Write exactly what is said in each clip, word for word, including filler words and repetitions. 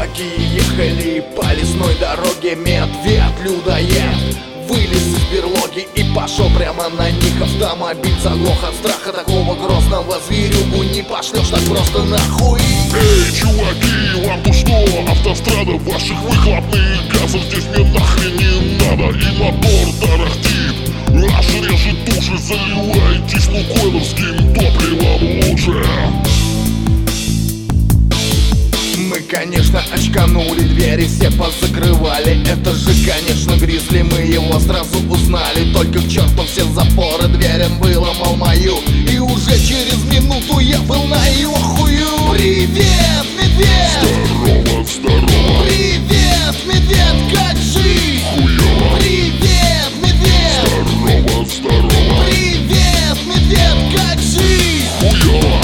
чуваки ехали по лесной дороге. Медведь-людоед вылез из берлоги и пошел прямо на них. Автомобиль заглох от страха, такого грозного зверюгу не пошлешь так просто нахуй. Эй, чуваки, вам тут что? Автострада ваших выхлопных газов здесь мне нахрен не надо. И мотор тарахтит, аж режет души. Заливайтесь лукойловским топливом лучше. Мы, конечно, очканули, двери все позакрывали. Это же, конечно, Гризли, мы его сразу узнали. Только к черту все запоры, дверь он выломал мою. И уже через минуту я был на его хую. Привет, медведь! Здорово, здорово! Привет, медведь, как жизнь? Хуёво! Привет, медведь! Здорово, здорово! Привет, медведь, как жизнь? Хуёво!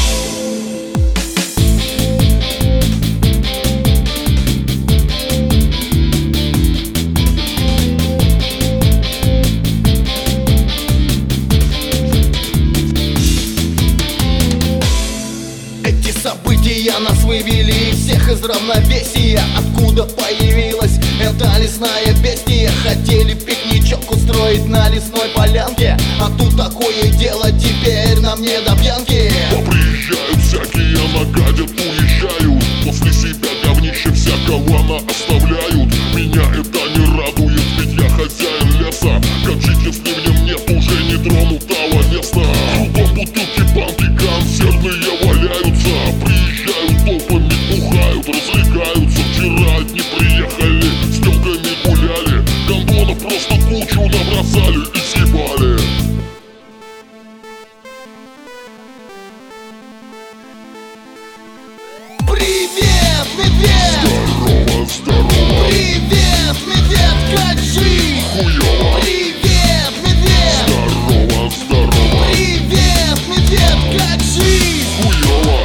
События нас вывели всех из равновесия. Откуда появилась эта лесная бестия? Хотели пикничок устроить на лесной полянке, а тут такое дело, теперь нам не до пьянки. Поприезжают всякие, нагадят, уезжают. После себя говнище всякого наоставляют. Меня это не радует, ведь я хозяин леса. Как жить, если в нем нет уже нетронутого места? Кругом бутылки, банки, консервные валяются. Приезжают толпами, бухают, развлекаются. Вчера одни приехали, с тёлками гуляли. Гондонов просто кучу набросали и съебали. Привет, медведь! Здорово, здорово! Привет, медведь, как жизнь? Хуёво! Привет, медведь! Здорово, здорово! Привет, медведь, как жизнь? Хуёво!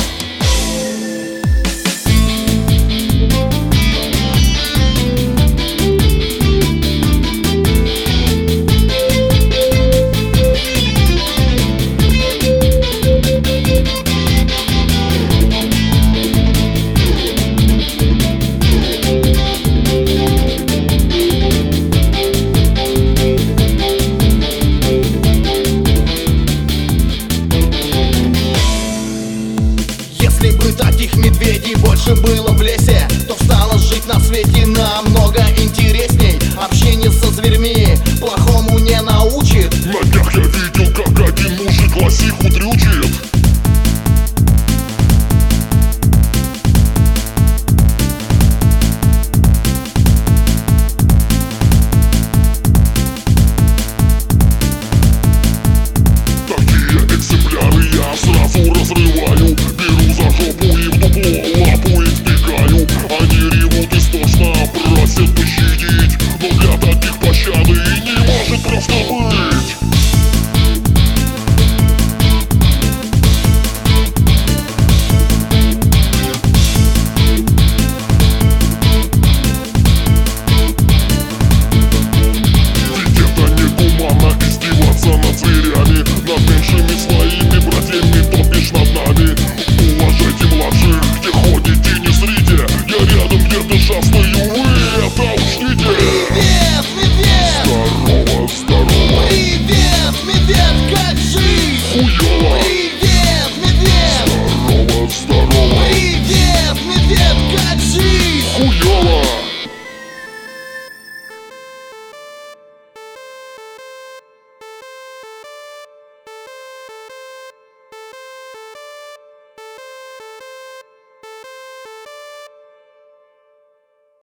Если бы таких медведей больше было в лесе, то стало жить на свете намного интересней. Общение со зверьми